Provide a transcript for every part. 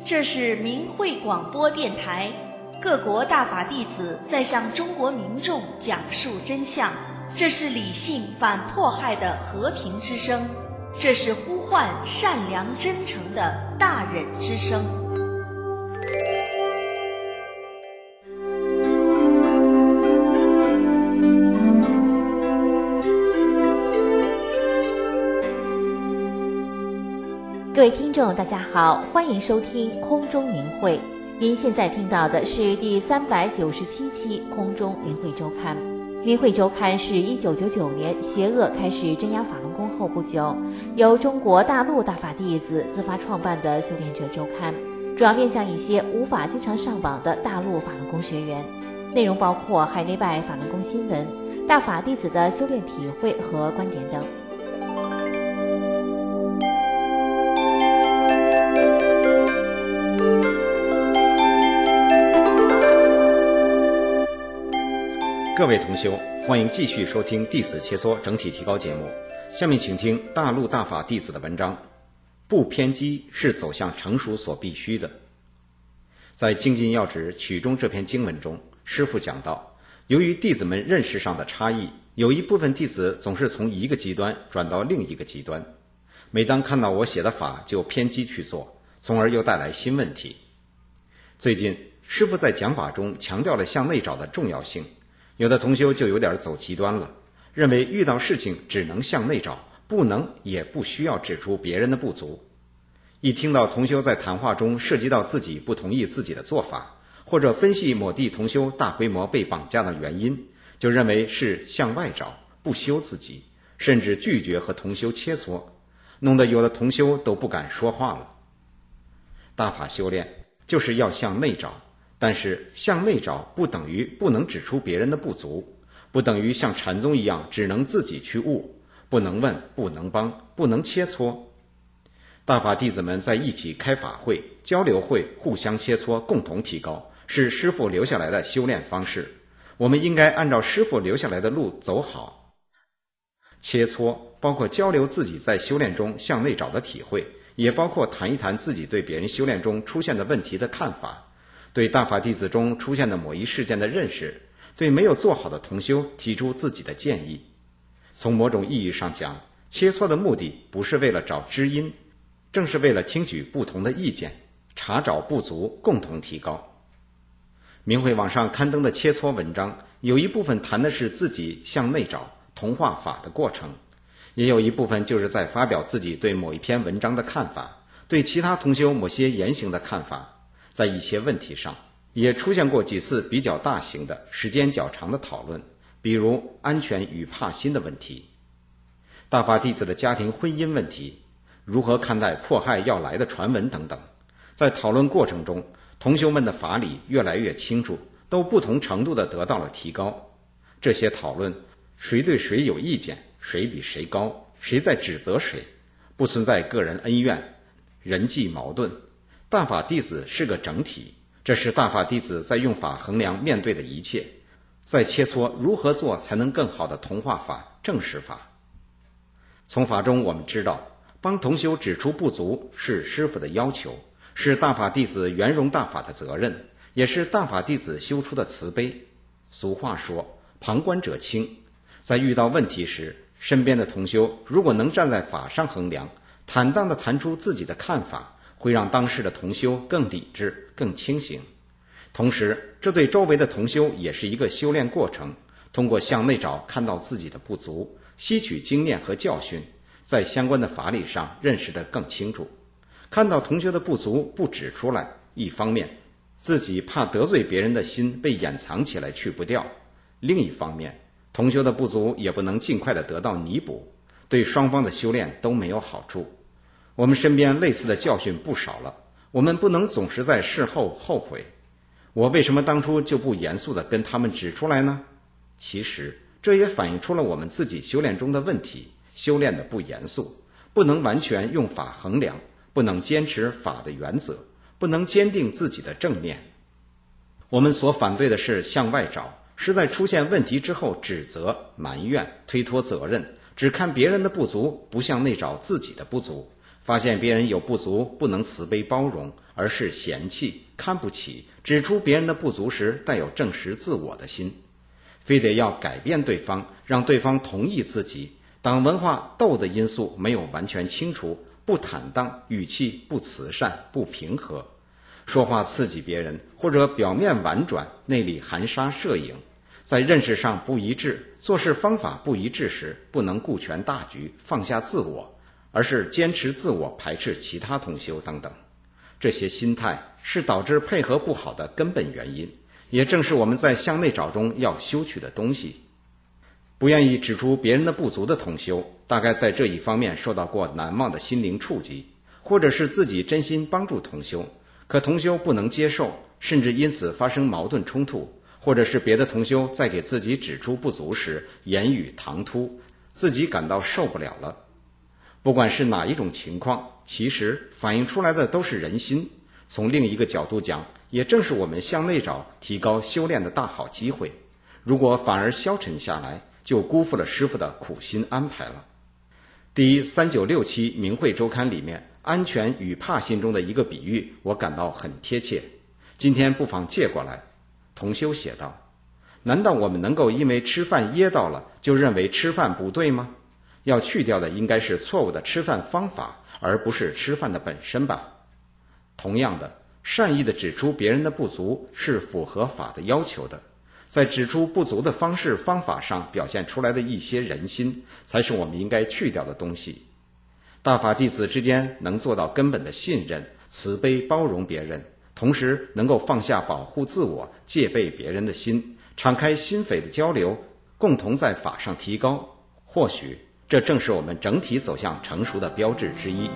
这是明慧广播电台，各国大法弟子在向中国民众讲述真相，这是理性反迫害的和平之声，这是呼唤善良真诚的大忍之声。 各位听众大家好，欢迎收听空中明慧。您现在听到的是第397期空中明慧周刊。明慧周刊是1999年邪恶开始镇压法轮功后不久，由中国大陆大法弟子自发创办的修炼者周刊，主要面向一些无法经常上网的大陆法轮功学员，内容包括海内外法轮功新闻、大法弟子的修炼体会和观点等。 各位同修，欢迎继续收听弟子切磋整体提高节目。下面请听大陆大法弟子的文章，不偏激是走向成熟所必须的。在精进要旨曲中这篇经文中，师父讲到，由于弟子们认识上的差异，有一部分弟子总是从一个极端转到另一个极端，每当看到我写的法就偏激去做，从而又带来新问题。最近师父在讲法中强调了向内找的重要性，有的同修就有点走极端了，认为遇到事情只能向内找，不能也不需要指出别人的不足。一听到同修在谈话中涉及到自己不同意自己的做法，或者分析某地同修大规模被绑架的原因，就认为是向外找，不修自己，甚至拒绝和同修切磋，弄得有的同修都不敢说话了。大法修炼就是要向内找，但是向内找不等于不能指出别人的不足，不等于像禅宗一样只能自己去悟，不能问，不能帮，不能切磋。大法弟子们在一起开法会、交流会，互相切磋，共同提高，是师父留下来的修炼方式。我们应该按照师父留下来的路走好。切磋包括交流自己在修炼中向内找的体会，也包括谈一谈自己对别人修炼中出现的问题的看法，对大法弟子中出现的某一事件的认识，对没有做好的同修提出自己的建议。从某种意义上讲，切磋的目的不是为了找知音，正是为了听取不同的意见，查找不足，共同提高。明慧网上刊登的切磋文章，有一部分谈的是自己向内找同化法的过程，也有一部分就是在发表自己对某一篇文章的看法，对其他同修某些言行的看法。在一些问题上也出现过几次比较大型的时间较长的讨论，比如安全与怕心的问题，大法弟子的家庭婚姻问题，如何看待迫害要来的传闻等等。在讨论过程中，同修们的法理越来越清楚，都不同程度地得到了提高。这些讨论谁对谁有意见，谁比谁高，谁在指责谁，不存在个人恩怨、人际矛盾。大法弟子是个整体，这是大法弟子在用法衡量面对的一切，在切磋如何做才能更好的同化法、正视法。从法中我们知道，帮同修指出不足是师父的要求，是大法弟子圆融大法的责任，也是大法弟子修出的慈悲。俗话说，旁观者清，在遇到问题时，身边的同修如果能站在法上衡量，坦荡地谈出自己的看法，会让当时的同修更理智、更清醒。同时，这对周围的同修也是一个修炼过程，通过向内找看到自己的不足，吸取经验和教训，在相关的法理上认识得更清楚。看到同修的不足不指出来，一方面自己怕得罪别人的心被掩藏起来去不掉，另一方面同修的不足也不能尽快地得到弥补，对双方的修炼都没有好处。我们身边类似的教训不少了，我们不能总是在事后后悔，我为什么当初就不严肃地跟他们指出来呢？其实这也反映出了我们自己修炼中的问题，修炼的不严肃，不能完全用法衡量，不能坚持法的原则，不能坚定自己的正念。我们所反对的是向外找，是在出现问题之后指责、埋怨、推脱责任，只看别人的不足，不向内找自己的不足， 发现别人有不足，不能慈悲包容，而是嫌弃、看不起，指出别人的不足时带有证实自我的心，非得要改变对方，让对方同意自己。当文化斗的因素没有完全清除，不坦荡，语气不慈善，不平和，说话刺激别人，或者表面婉转，内里含沙射影，在认识上不一致，做事方法不一致时，不能顾全大局，放下自我，而是坚持自我，排斥其他同修等等。这些心态是导致配合不好的根本原因，也正是我们在向内找中要修取的东西。不愿意指出别人的不足的同修，大概在这一方面受到过难忘的心灵触及，或者是自己真心帮助同修，可同修不能接受，甚至因此发生矛盾冲突，或者是别的同修在给自己指出不足时言语唐突，自己感到受不了了。不管是哪一种情况，其实反映出来的都是人心。从另一个角度讲，也正是我们向内找、提高修炼的大好机会。如果反而消沉下来，就辜负了师父的苦心安排了。第396期明慧周刊里面安全与怕心中的一个比喻，我感到很贴切，今天不妨借过来。同修写道，难道我们能够因为吃饭噎到了就认为吃饭不对吗？要去掉的应该是错误的吃饭方法，而不是吃饭的本身吧。同样的，善意的指出别人的不足是符合法的要求的，在指出不足的方式方法上表现出来的一些人心，才是我们应该去掉的东西。大法弟子之间能做到根本的信任、慈悲包容别人，同时能够放下保护自我、戒备别人的心，敞开心扉的交流，共同在法上提高，或许这正是我们整体走向成熟的标志之一。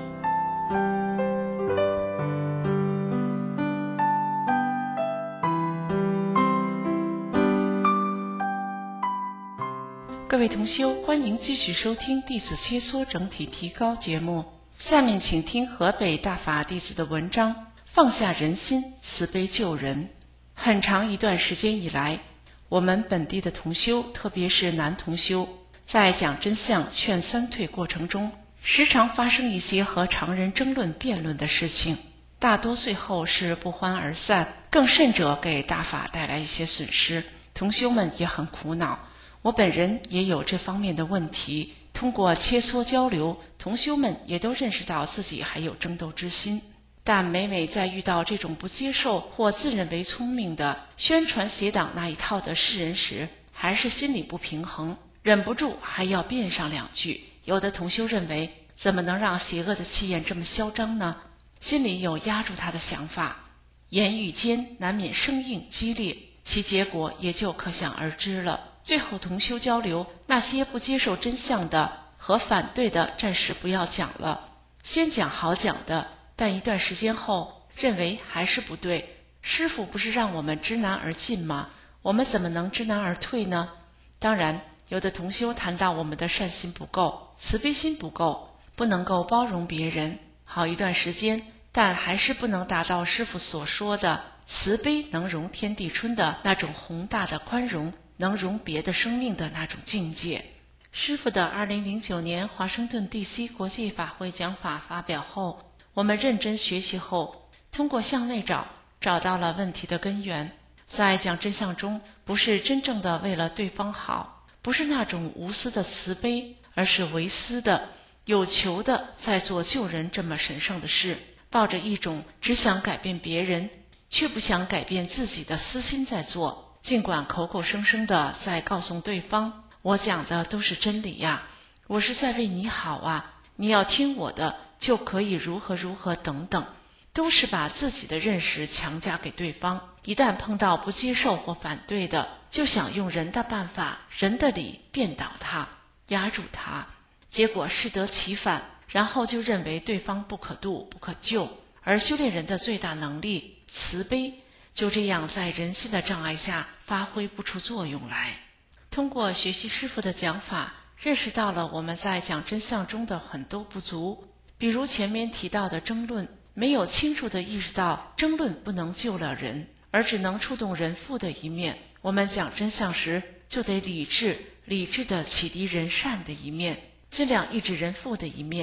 各位同修，欢迎继续收听弟子切磋整体提高节目。下面请听河北大法弟子的文章，放下人心，慈悲救人。很长一段时间以来，我们本地的同修，特别是男同修，在讲真相劝三退过程中，时常发生一些和常人争论辩论的事情，大多最后是不欢而散，更甚者给大法带来一些损失，同修们也很苦恼。我本人也有这方面的问题，通过切磋交流，同修们也都认识到自己还有争斗之心，但每每在遇到这种不接受或自认为聪明的宣传邪党那一套的世人时，还是心里不平衡，忍不住还要辩上两句。有的同修认为，怎么能让邪恶的气焰这么嚣张呢？心里有压住他的想法，言语间难免生硬激烈，其结果也就可想而知了。最后同修交流，那些不接受真相的和反对的暂时不要讲了，先讲好讲的，但一段时间后认为还是不对。师父不是让我们知难而进吗？我们怎么能知难而退呢？当然，有的同修谈到我们的善心不够，慈悲心不够，不能够包容别人好一段时间，但还是不能达到师父所说的慈悲能容天地春的那种宏大的宽容，能容别的生命的那种境界。师父的2009年华盛顿 DC 国际法会讲法发表后，我们认真学习后，通过向内找到了问题的根源。在讲真相中，不是真正的为了对方好，不是那种无私的慈悲，而是为私的、有求的在做救人这么神圣的事，抱着一种只想改变别人却不想改变自己的私心在做。尽管口口声声的在告诉对方，我讲的都是真理呀，我是在为你好啊，你要听我的就可以如何如何等等，都是把自己的认识强加给对方。一旦碰到不接受或反对的，就想用人的办法、人的理辩倒他，压住他，结果适得其反，然后就认为对方不可度、不可救，而修炼人的最大能力慈悲就这样在人心的障碍下发挥不出作用来。通过学习师父的讲法，认识到了我们在讲真相中的很多不足，比如前面提到的争论，没有清楚地意识到争论不能救了人，而只能触动人负的一面。我们讲真相时就得理智地启迪人善的一面，尽量抑制人负的一面。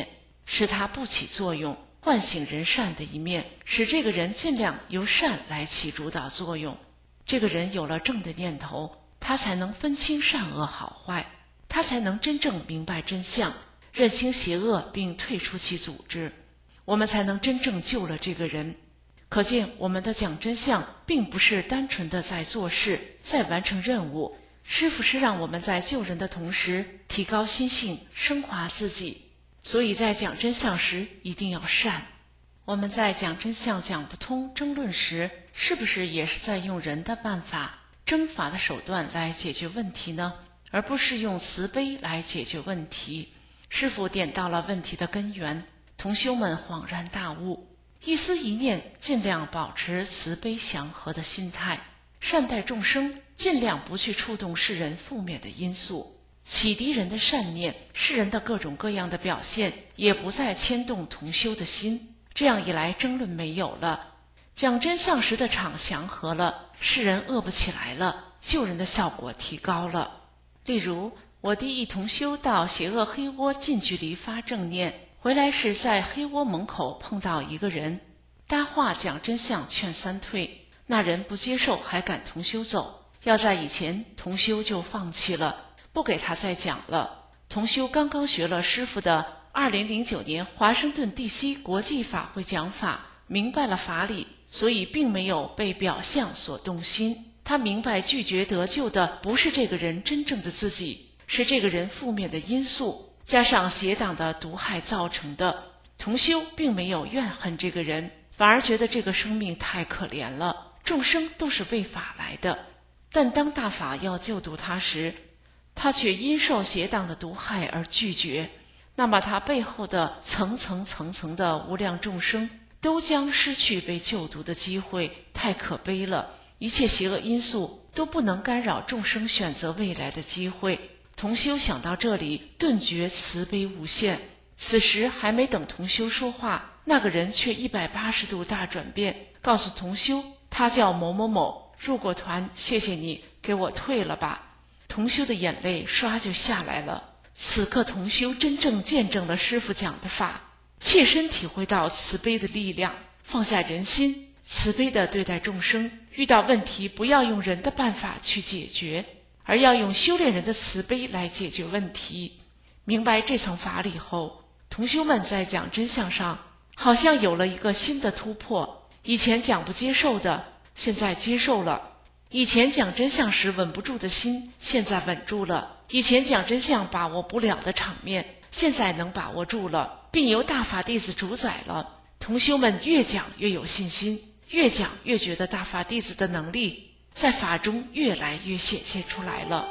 使它不起作用，唤醒人善的一面，使这个人尽量由善来起主导作用。这个人有了正的念头，他才能分清善恶好坏，他才能真正明白真相，认清邪恶并退出其组织，我们才能真正救了这个人。可见我们的讲真相并不是单纯的在做事，在完成任务，师父是让我们在救人的同时提高心性，升华自己。所以在讲真相时一定要善。我们在讲真相讲不通争论时，是不是也是在用人的办法、征法的手段来解决问题呢？而不是用慈悲来解决问题。师父点到了问题的根源，同修们恍然大悟，一思一念尽量保持慈悲祥和的心态，善待众生，尽量不去触动世人负面的因素，启迪人的善念，世人的各种各样的表现也不再牵动同修的心。这样一来，争论没有了，讲真相时的场祥和了，世人饿不起来了，救人的效果提高了。例如，我弟一同修到邪恶黑窝近距离发正念，回来时在黑窝门口碰到一个人，搭话讲真相劝三退，那人不接受，还赶同修走。要在以前，同修就放弃了，不给他再讲了。同修刚刚学了师父的2009年华盛顿 DC 国际法会讲法，明白了法理，所以并没有被表象所动心。他明白拒绝得救的不是这个人真正的自己，是这个人负面的因素加上邪党的毒害造成的。同修并没有怨恨这个人，反而觉得这个生命太可怜了，众生都是为法来的。但当大法要救度他时，他却因受邪党的毒害而拒绝，那么他背后的层层的无量众生都将失去被救度的机会，太可悲了。一切邪恶因素都不能干扰众生选择未来的机会。同修想到这里，顿觉慈悲无限。此时还没等同修说话，那个人却180度大转变，告诉同修他叫某某某，入过团，谢谢你，给我退了吧。同修的眼泪唰就下来了。此刻同修真正见证了师父讲的法，切身体会到慈悲的力量，放下人心，慈悲地对待众生。遇到问题不要用人的办法去解决，而要用修炼人的慈悲来解决问题。明白这层法理后，同修们在讲真相上好像有了一个新的突破，以前讲不接受的，现在接受了。以前讲真相时稳不住的心，现在稳住了。以前讲真相把握不了的场面，现在能把握住了，并由大法弟子主宰了。同修们越讲越有信心，越讲越觉得大法弟子的能力在法中越来越显现出来了。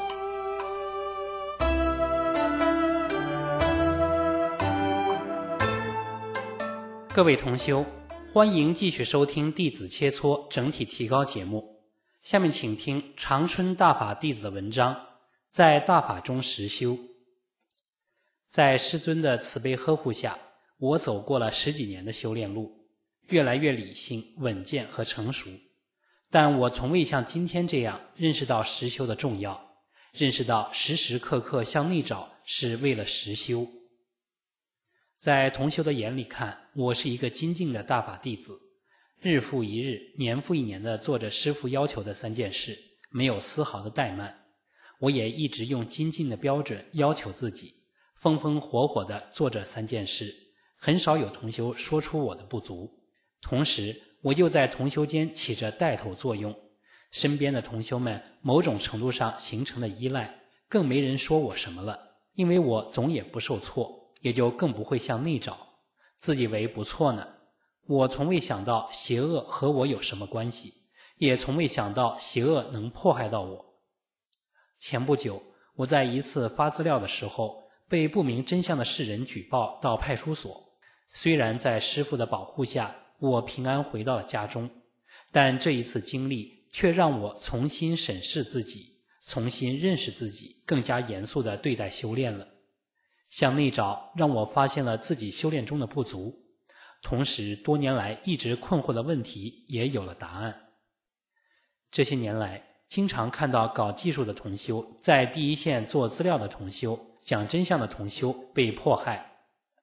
各位同修，欢迎继续收听弟子切磋整体提高节目。下面请听长春大法弟子的文章，在大法中实修。在师尊的慈悲呵护下，我走过了10几年的修炼路，越来越理性、稳健和成熟。但我从未像今天这样认识到实修的重要，认识到时时刻刻向内找是为了实修。在同修的眼里看，我是一个精进的大法弟子，日复一日，年复一年地做着师父要求的3件事，没有丝毫的怠慢。我也一直用精进的标准要求自己，风风火火地做这3件事，很少有同修说出我的不足。同时我又在同修间起着带头作用，身边的同修们某种程度上形成了依赖，更没人说我什么了，因为我总也不受挫，也就更不会向内找，自以为不错呢。我从未想到邪恶和我有什么关系，也从未想到邪恶能迫害到我。前不久，我在一次发资料的时候，被不明真相的世人举报到派出所。虽然在师父的保护下，我平安回到了家中，但这一次经历却让我重新审视自己，重新认识自己，更加严肃地对待修炼了。向内找让我发现了自己修炼中的不足，同时多年来一直困惑的问题也有了答案。这些年来，经常看到搞技术的同修，在第一线做资料的同修，讲真相的同修被迫害。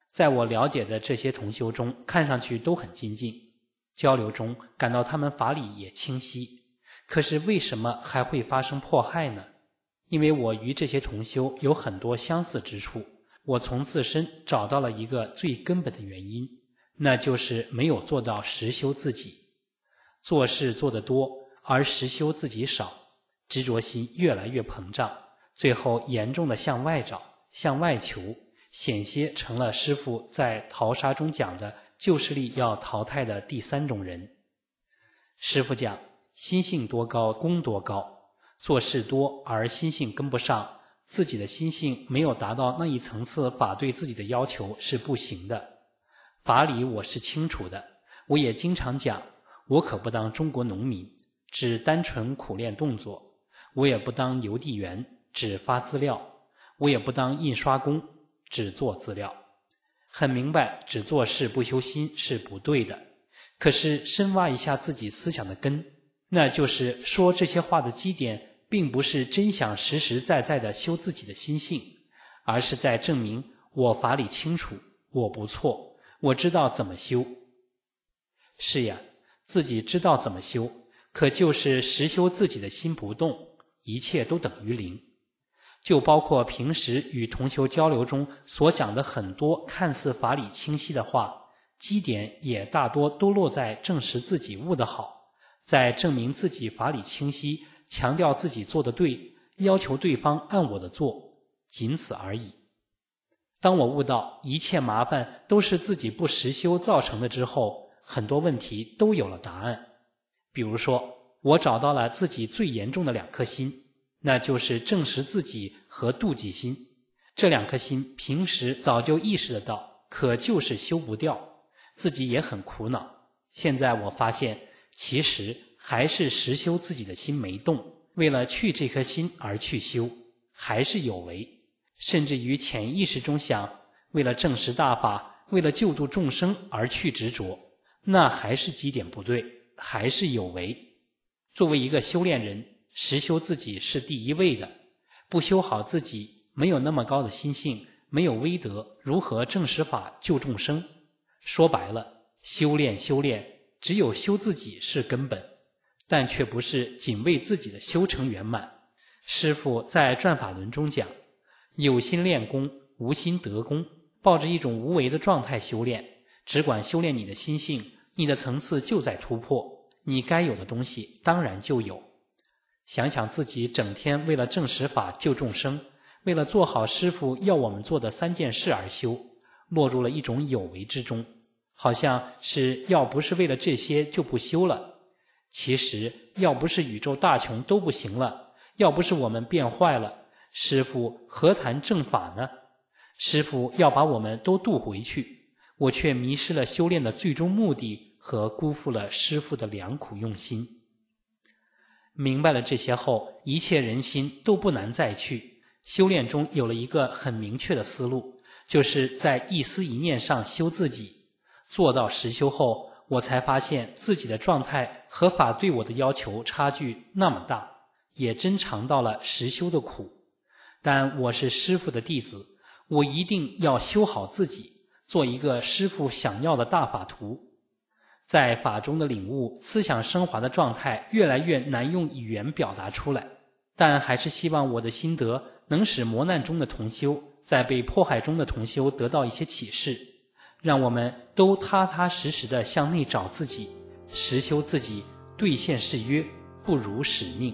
在我了解的这些同修中，看上去都很精进，交流中感到他们法理也清晰。可是为什么还会发生迫害呢？因为我与这些同修有很多相似之处，我从自身找到了一个最根本的原因，那就是没有做到实修自己。做事做得多，而实修自己少，执着心越来越膨胀，最后严重的向外找，向外求，险些成了师父在淘沙中讲的旧势力要淘汰的第3种人。师父讲，心性多高功多高，做事多而心性跟不上，自己的心性没有达到那一层次，法对自己的要求是不行的。法理我是清楚的，我也经常讲，我可不当中国农民，只单纯苦练动作，我也不当邮递员，只发资料，我也不当印刷工，只做资料。很明白，只做事不修心是不对的。可是深挖一下自己思想的根，那就是说这些话的基点并不是真想实实在在地修自己的心性，而是在证明我法理清楚，我不错，我知道怎么修。是呀，自己知道怎么修，可就是实修自己的心不动，一切都等于零。就包括平时与同修交流中所讲的很多看似法理清晰的话，基点也大多都落在证实自己悟得好，在证明自己法理清晰，强调自己做得对，要求对方按我的做，仅此而已。当我悟到一切麻烦都是自己不实修造成的之后，很多问题都有了答案。比如说，我找到了自己最严重的2颗心，那就是证实自己和妒忌心。这2颗心平时早就意识得到，可就是修不掉，自己也很苦恼。现在我发现，其实还是实修自己的心没动，为了去这颗心而去修，还是有为。甚至于潜意识中想，为了证实大法，为了救度众生而去执着，那还是基点不对，还是有为。作为一个修炼人，实修自己是第一位的，不修好自己，没有那么高的心性，没有威德，如何证实法救众生？说白了，修炼只有修自己是根本，但却不是仅为自己的修成圆满。师父在转法轮中讲，有心练功，无心得功，抱着一种无为的状态修炼，只管修炼你的心性，你的层次就在突破，你该有的东西当然就有。想想自己整天为了证实法救众生，为了做好师父要我们做的3件事而修，落入了一种有为之中，好像是要不是为了这些就不修了。其实要不是宇宙大穷都不行了，要不是我们变坏了，师父何谈正法呢？师父要把我们都渡回去，我却迷失了修炼的最终目的和辜负了师父的良苦用心。明白了这些后，一切人心都不难再去。修炼中有了一个很明确的思路，就是在一思一念上修自己。做到实修后，我才发现自己的状态和法对我的要求差距那么大，也真尝到了实修的苦。但我是师父的弟子，我一定要修好自己，做一个师父想要的大法徒。在法中的领悟，思想升华的状态越来越难用语言表达出来，但还是希望我的心得能使磨难中的同修，在被迫害中的同修得到一些启示，让我们都踏踏实实地向内找自己，实修自己，兑现誓约，不辱使命。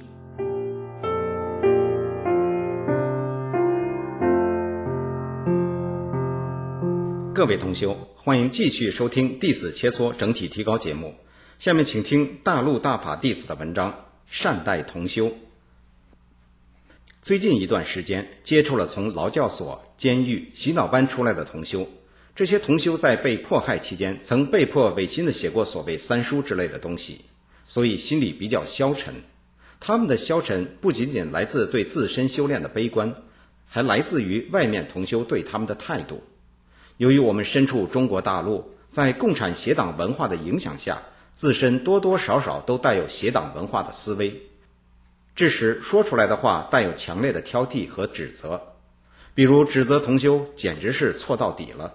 各位同修，欢迎继续收听弟子切磋整体提高节目。下面请听大陆大法弟子的文章，善待同修。最近一段时间接触了从劳教所、监狱、洗脑班出来的同修，这些同修在被迫害期间曾被迫违心地写过所谓3书之类的东西，所以心里比较消沉。他们的消沉不仅仅来自对自身修炼的悲观，还来自于外面同修对他们的态度。由于我们身处中国大陆，在共产邪党文化的影响下，自身多多少少都带有邪党文化的思维，致使说出来的话带有强烈的挑剔和指责。比如指责同修简直是错到底了，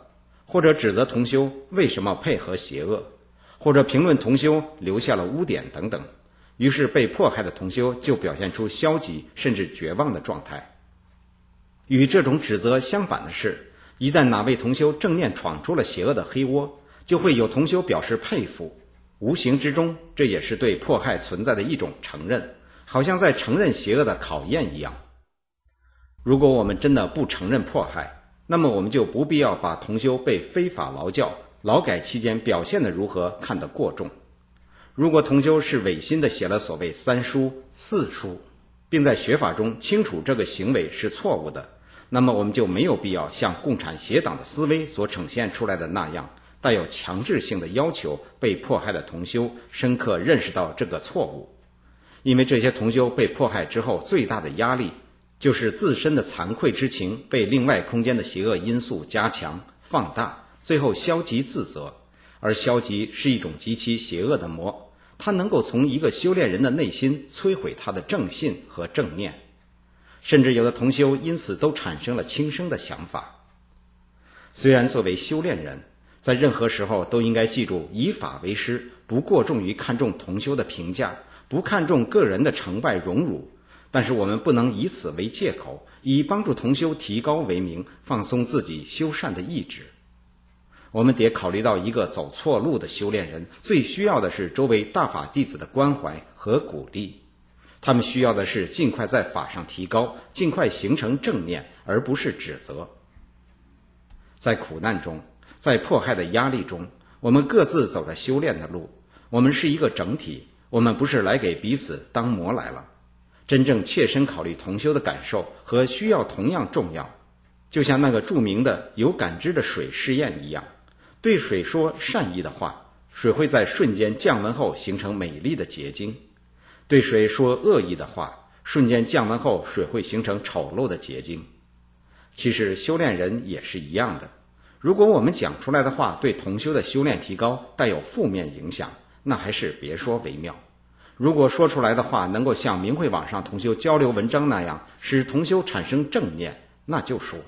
或者指责同修为什么配合邪恶，或者评论同修留下了污点等等。于是被迫害的同修就表现出消极甚至绝望的状态。与这种指责相反的是，一旦哪位同修正念闯出了邪恶的黑窝，就会有同修表示佩服，无形之中这也是对迫害存在的一种承认，好像在承认邪恶的考验一样。如果我们真的不承认迫害，那么我们就不必要把同修被非法劳教、劳改期间表现得如何看得过重。如果同修是违心地写了所谓3书、4书，并在学法中清楚这个行为是错误的，那么我们就没有必要像共产邪党的思维所呈现出来的那样，带有强制性的要求被迫害的同修深刻认识到这个错误。因为这些同修被迫害之后最大的压力，就是自身的惭愧之情被另外空间的邪恶因素加强、放大，最后消极自责。而消极是一种极其邪恶的魔，它能够从一个修炼人的内心摧毁他的正信和正念，甚至有的同修因此都产生了轻生的想法。虽然作为修炼人，在任何时候都应该记住以法为师，不过重于看重同修的评价，不看重个人的成败荣辱，但是我们不能以此为借口，以帮助同修提高为名，放松自己修善的意志。我们得考虑到一个走错路的修炼人最需要的是周围大法弟子的关怀和鼓励，他们需要的是尽快在法上提高，尽快形成正念，而不是指责。在苦难中，在迫害的压力中，我们各自走着修炼的路，我们是一个整体，我们不是来给彼此当模来了。真正切身考虑同修的感受和需要同样重要，就像那个著名的有感知的水试验一样，对水说善意的话，水会在瞬间降温后形成美丽的结晶；对水说恶意的话，瞬间降温后水会形成丑陋的结晶。其实修炼人也是一样的，如果我们讲出来的话对同修的修炼提高带有负面影响，那还是别说为妙。如果说出来的话能够像明慧网上同修交流文章那样使同修产生正念，那就说。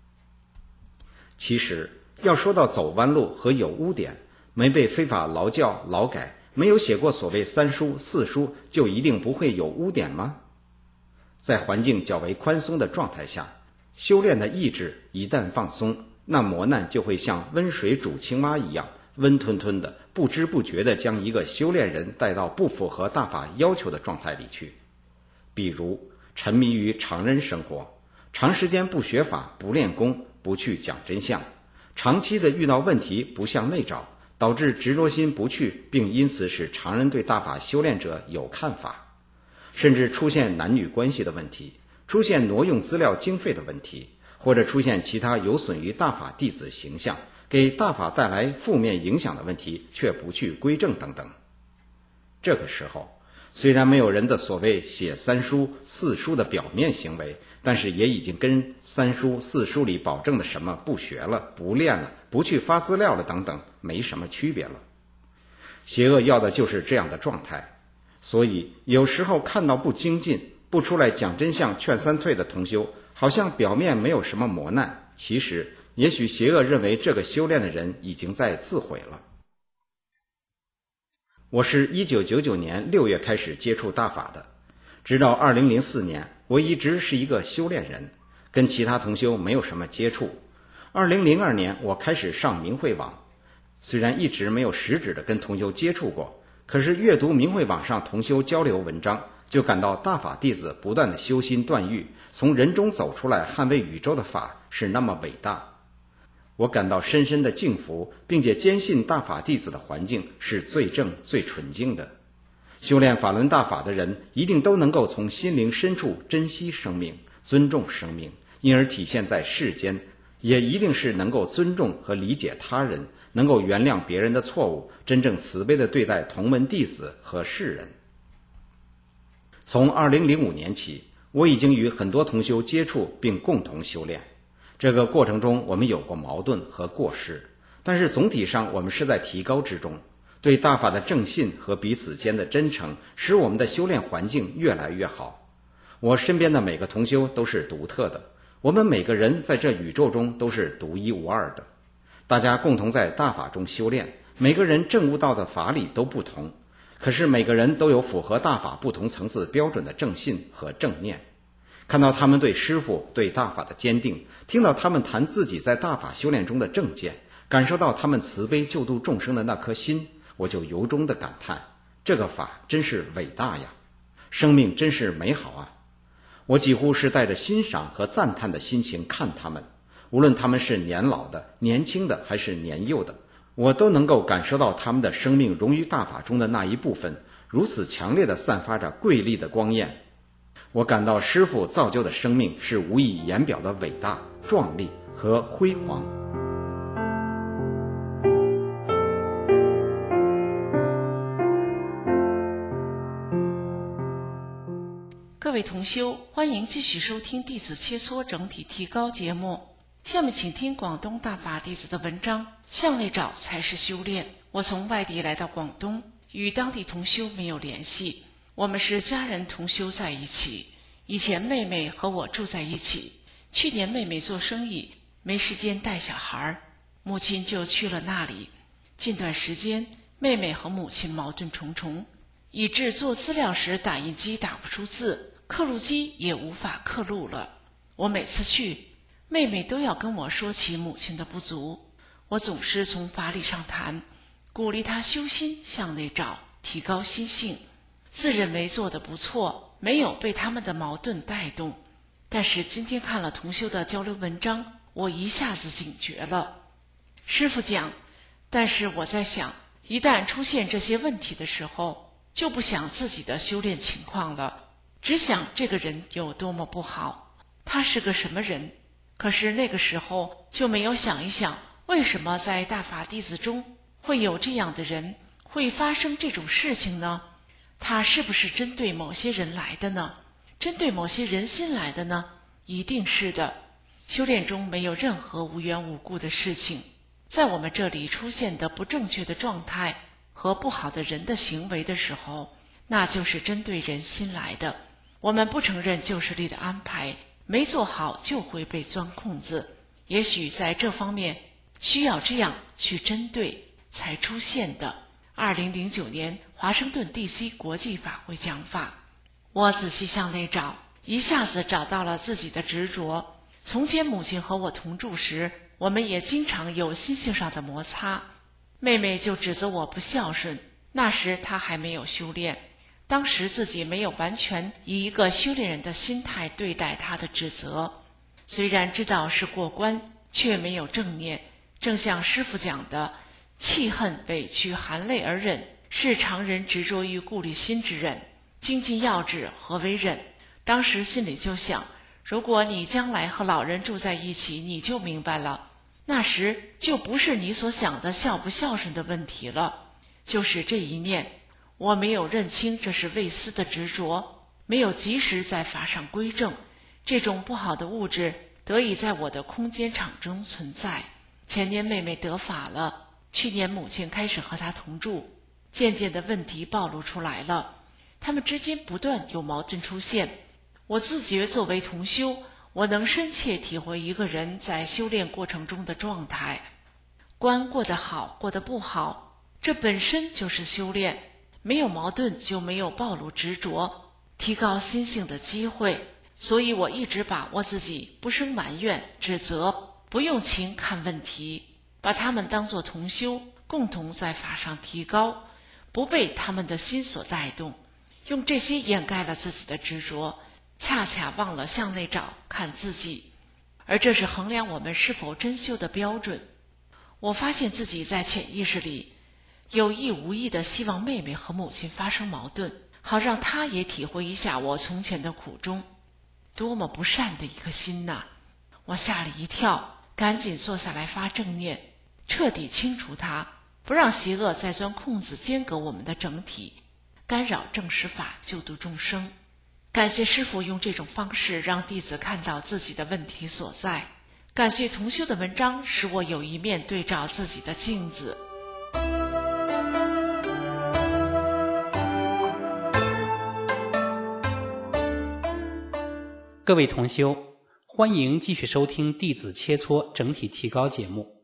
其实要说到走弯路和有污点，没被非法劳教劳改，没有写过所谓3书4书，就一定不会有污点吗？在环境较为宽松的状态下，修炼的意志一旦放松，那磨难就会像温水煮青蛙一样，温吞吞的不知不觉地将一个修炼人带到不符合大法要求的状态里去。比如沉迷于常人生活，长时间不学法、不练功、不去讲真相，长期的遇到问题不向内找，导致执着心不去，并因此使常人对大法修炼者有看法，甚至出现男女关系的问题，出现挪用资料经费的问题，或者出现其他有损于大法弟子形象，给大法带来负面影响的问题，却不去归正等等。这个时候，虽然没有人的所谓写3书4书的表面行为，但是也已经跟3书4书里保证的什么不学了、不练了、不去发资料了等等没什么区别了。邪恶要的就是这样的状态，所以有时候看到不精进、不出来讲真相劝3退的同修，好像表面没有什么磨难，其实也许邪恶认为这个修炼的人已经在自毁了。我是1999年6月开始接触大法的，直到2004年，我一直是一个修炼人，跟其他同修没有什么接触。2002年我开始上明慧网，虽然一直没有实质的跟同修接触过，可是阅读明慧网上同修交流文章，就感到大法弟子不断的修心断欲，从人中走出来捍卫宇宙的法是那么伟大。我感到深深的敬服，并且坚信大法弟子的环境是最正最纯净的。修炼法轮大法的人一定都能够从心灵深处珍惜生命、尊重生命，因而体现在世间，也一定是能够尊重和理解他人，能够原谅别人的错误，真正慈悲地对待同门弟子和世人。从2005年起，我已经与很多同修接触并共同修炼。这个过程中我们有过矛盾和过失，但是总体上我们是在提高之中。对大法的正信和彼此间的真诚，使我们的修炼环境越来越好。我身边的每个同修都是独特的，我们每个人在这宇宙中都是独一无二的。 大家共同在大法中修炼，每个人证悟到的法理都不同，可是每个人都有符合大法不同层次标准的正信和正念。看到他们对师父、对大法的坚定，听到他们谈自己在大法修炼中的正见，感受到他们慈悲救度众生的那颗心，我就由衷的感叹，这个法真是伟大呀，生命真是美好啊。我几乎是带着欣赏和赞叹的心情看他们，无论他们是年老的、年轻的还是年幼的，我都能够感受到他们的生命融于大法中的那一部分，如此强烈地散发着贵丽的光焰。我感到师父造就的生命是无以言表的伟大、壮丽和辉煌。 各位同修，欢迎继续收听弟子切磋整体提高节目。下面请听广东大法弟子的文章，向内找才是修炼。我从外地来到广东，与当地同修没有联系，我们是家人同修在一起。以前妹妹和我住在一起，去年妹妹做生意没时间带小孩，母亲就去了那里。近段时间妹妹和母亲矛盾重重，以致做资料时打印机打不出字，刻录机也无法刻录了。我每次去，妹妹都要跟我说起母亲的不足，我总是从法理上谈，鼓励她修心向内找，提高心性，自认为做得不错，没有被他们的矛盾带动。但是今天看了同修的交流文章，我一下子警觉了。师父讲，但是我在想，一旦出现这些问题的时候，就不想自己的修炼情况了，只想这个人有多么不好，他是个什么人。可是那个时候就没有想一想，为什么在大法弟子中会有这样的人，会发生这种事情呢？他是不是针对某些人来的呢？针对某些人心来的呢？一定是的。修炼中没有任何无缘无故的事情，在我们这里出现的不正确的状态和不好的人的行为的时候，那就是针对人心来的。我们不承认旧势力的安排，没做好就会被钻空子。也许在这方面需要这样去针对才出现的。2009年华盛顿 DC 国际法会讲法，我仔细向内找，一下子找到了自己的执着。从前母亲和我同住时，我们也经常有心性上的摩擦，妹妹就指责我不孝顺，那时她还没有修炼，当时自己没有完全以一个修炼人的心态对待她的指责，虽然知道是过关，却没有正念。正像师父讲的，气恨委屈含泪而忍，是常人执着于顾虑心之忍。精进要旨，何为忍？当时心里就想，如果你将来和老人住在一起，你就明白了，那时就不是你所想的孝不孝顺的问题了，就是这一念。我没有认清这是未思的执着，没有及时在法上归正，这种不好的物质得以在我的空间场中存在。前年妹妹得法了，去年母亲开始和她同住，渐渐的问题暴露出来了，他们之间不断有矛盾出现。我自觉作为同修，我能深切体会一个人在修炼过程中的状态，关过得好，过得不好，这本身就是修炼。没有矛盾就没有暴露执着，提高心性的机会。所以我一直把握自己不生埋怨指责，不用情看问题，把他们当作同修，共同在法上提高，不被他们的心所带动，用这些掩盖了自己的执着，恰恰忘了向内找看自己。而这是衡量我们是否真修的标准。我发现自己在潜意识里有意无意地希望妹妹和母亲发生矛盾，好让她也体会一下我从前的苦衷。多么不善的一颗心呐！我吓了一跳，赶紧坐下来发正念，彻底清除它，不让邪恶再钻空子间隔我们的整体，干扰正实法，救度众生。感谢师父用这种方式让弟子看到自己的问题所在，感谢同修的文章使我有一面对照自己的镜子。 各位同修，欢迎继续收听弟子切磋整体提高节目。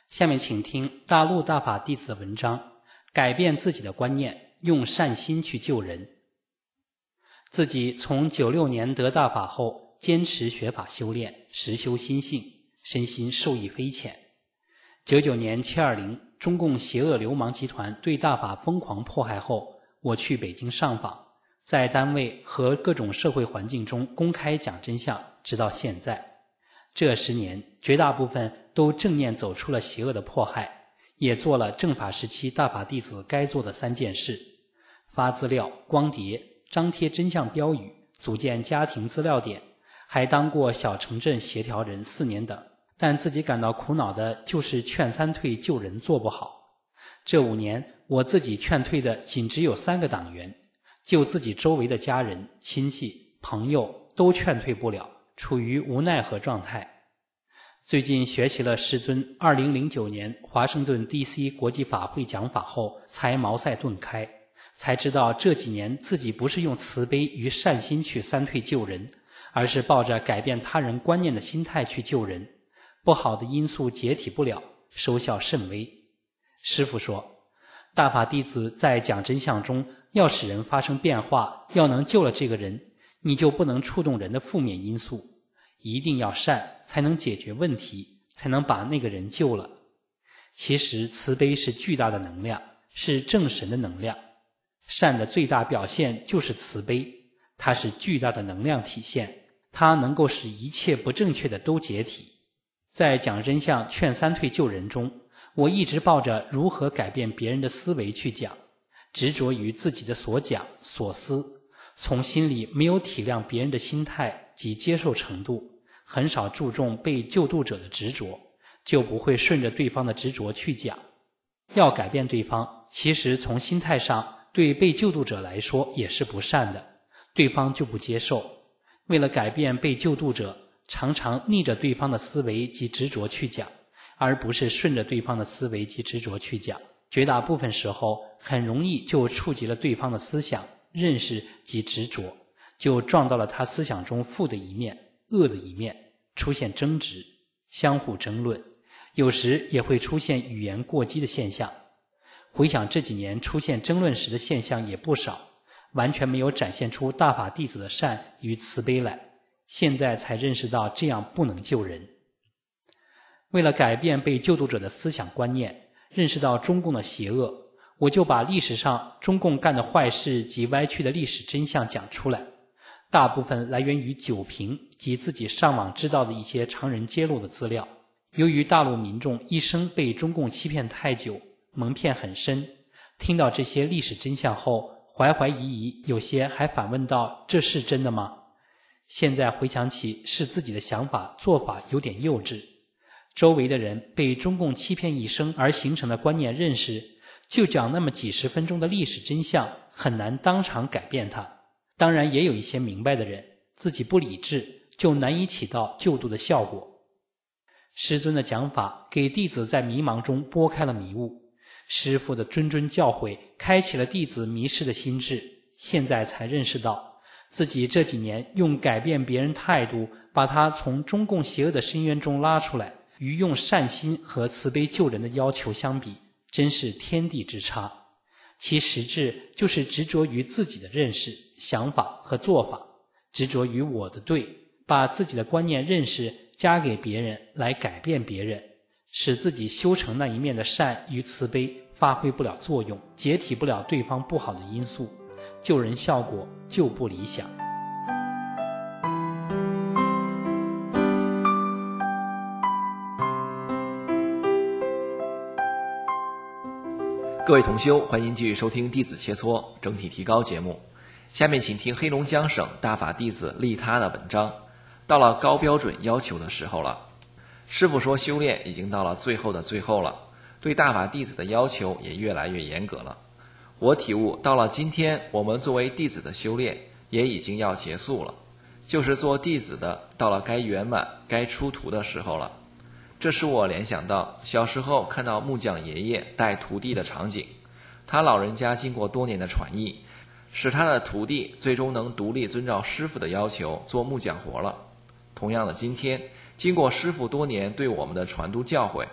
下面请听大陆大法弟子的文章，改变自己的观念，用善心去救人。自己从96年得大法后，坚持学法修炼，实修心性，身心受益匪浅。99年720，中共邪恶流氓集团对大法疯狂迫害后，我去北京上访，在单位和各种社会环境中公开讲真相，直到现在。这10年，绝大部分都正念走出了邪恶的迫害，也做了正法时期大法弟子该做的3件事：发资料、光碟、张贴真相标语、组建家庭资料点，还当过小城镇协调人4年等。但自己感到苦恼的就是劝3退救人做不好。这5年，我自己劝退的仅只有3个党员，就自己周围的家人、亲戚、朋友都劝退不了，处于无奈何状态。最近学习了师尊2009年华盛顿 DC 国际法会讲法后，才茅塞顿开，才知道这几年自己不是用慈悲与善心去3退救人，而是抱着改变他人观念的心态去救人。不好的因素解体不了，收效甚微。师父说，大法弟子在讲真相中，要使人发生变化，要能救了这个人，你就不能触动人的负面因素，一定要善，才能解决问题，才能把那个人救了。其实慈悲是巨大的能量，是正神的能量。善的最大表现就是慈悲，它是巨大的能量体现，它能够使一切不正确的都解体。在讲真相劝3退救人中，我一直抱着如何改变别人的思维去讲，执着于自己的所讲所思，从心里没有体谅别人的心态及接受程度，很少注重被救度者的执着，就不会顺着对方的执着去讲。要改变对方，其实从心态上对被救度者来说也是不善的，对方就不接受。为了改变被救度者，常常逆着对方的思维及执着去讲，而不是顺着对方的思维及执着去讲。绝大部分时候很容易就触及了对方的思想、认识及执着，就撞到了他思想中负的一面、恶的一面，出现争执、相互争论，有时也会出现语言过激的现象。回想这几年出现争论时的现象也不少，完全没有展现出大法弟子的善与慈悲来，现在才认识到这样不能救人。为了改变被救度者的思想观念，认识到中共的邪恶，我就把历史上中共干的坏事及歪曲的历史真相讲出来，大部分来源于酒瓶及自己上网知道的一些常人揭露的资料。由于大陆民众一生被中共欺骗太久，蒙骗很深，听到这些历史真相后怀怀疑疑，有些还反问道，这是真的吗？现在回想起，是自己的想法做法有点幼稚。周围的人被中共欺骗一生而形成的观念认识，就讲那么几十分钟的历史真相，很难当场改变它。当然也有一些明白的人，自己不理智，就难以起到救度的效果。师尊的讲法给弟子在迷茫中拨开了迷雾，师父的谆谆教诲开启了弟子迷失的心智，现在才认识到自己这几年用改变别人态度把他从中共邪恶的深渊中拉出来，与用善心和慈悲救人的要求相比，真是天地之差。其实质就是执着于自己的认识、想法和做法，执着于我的对，把自己的观念认识加给别人来改变别人，使自己修成那一面的善与慈悲发挥不了作用，解体不了对方不好的因素，救人效果就不理想。 各位同修，欢迎继续收听弟子切磋整体提高节目。下面请听黑龙江省大法弟子利他的文章。到了高标准要求的时候了。师父说修炼已经到了最后的最后了，对大法弟子的要求也越来越严格了。我体悟到了今天，我们作为弟子的修炼也已经要结束了，就是做弟子的到了该圆满该出徒的时候了。这使我联想到小时候看到木匠爷爷带徒弟的场景，他老人家经过多年的传艺，使他的徒弟最终能独立遵照师傅的要求做木匠活了。同样的，今天经过师傅多年对我们的传督教诲，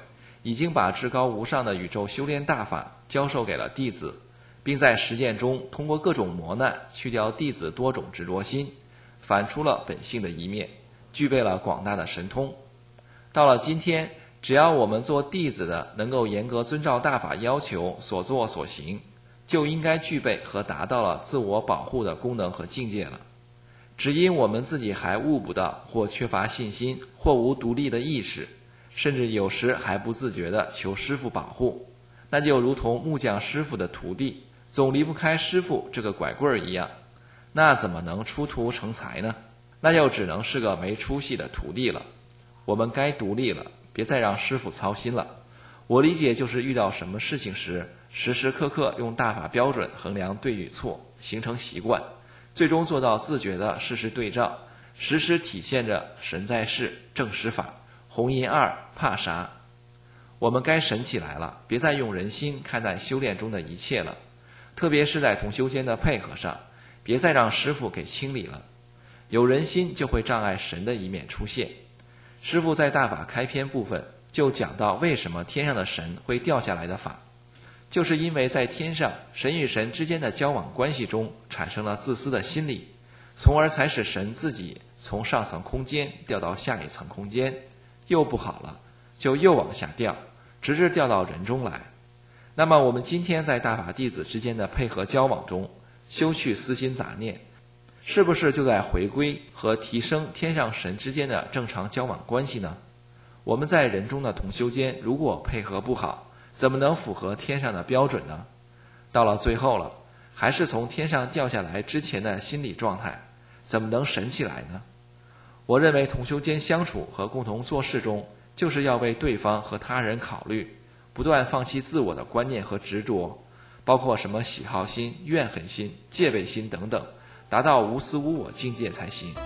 已经把至高无上的宇宙修炼大法教授给了弟子，并在实践中通过各种磨难去掉弟子多种执着心，反出了本性的一面，具备了广大的神通。到了今天，只要我们做弟子的能够严格遵照大法要求所做所行，就应该具备和达到了自我保护的功能和境界了。只因我们自己还悟不到，或缺乏信心，或无独立的意识，甚至有时还不自觉地求师父保护，那就如同木匠师傅的徒弟总离不开师傅这个拐棍儿一样，那怎么能出徒成才呢？那就只能是个没出息的徒弟了。我们该独立了，别再让师傅操心了。我理解就是遇到什么事情时，时时刻刻用大法标准衡量对与错，形成习惯，最终做到自觉的事事对照，时时体现着神在世，正实法，红银二，怕啥？我们该神起来了，别再用人心看待修炼中的一切了，特别是在同修间的配合上，别再让师父给清理了。有人心就会障碍神的一面出现。师父在大法开篇部分就讲到为什么天上的神会掉下来的法，就是因为在天上神与神之间的交往关系中产生了自私的心理，从而才使神自己从上层空间掉到下一层空间，又不好了就又往下掉，直至掉到人中来。那么我们今天在大法弟子之间的配合交往中，修去私心杂念，是不是就在回归和提升天上神之间的正常交往关系呢？我们在人中的同修间如果配合不好，怎么能符合天上的标准呢？到了最后了，还是从天上掉下来之前的心理状态，怎么能神起来呢？我认为同修间相处和共同做事中，就是要为对方和他人考虑，不断放弃自我的观念和执着，包括什么喜好心、怨恨心、戒备心等等，达到无私无我境界才行。